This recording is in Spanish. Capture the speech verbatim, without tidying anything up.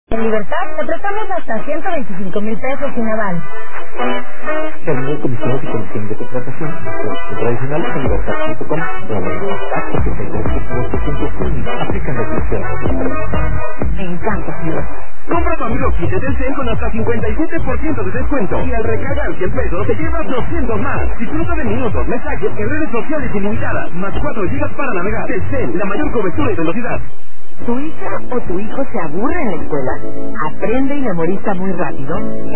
En Libertad te prestamos hasta ciento veinticinco mil pesos sin aval. Terminó comisiones y comisión de contratación. Producción tradicional en libertad punto com. Aplican restricciones. Me encanta, señor. Compra tu amigo kit de Telcel con hasta cincuenta y siete por ciento de descuento. Y al recargar cien pesos te llevas doscientos más. Disfruta de minutos, mensajes y redes sociales ilimitadas. Más cuatro gigas para navegar. Telcel, la mayor cobertura y velocidad. ¿Tu hija o tu hijo se aburre en la escuela? ¿Aprende y memoriza muy rápido?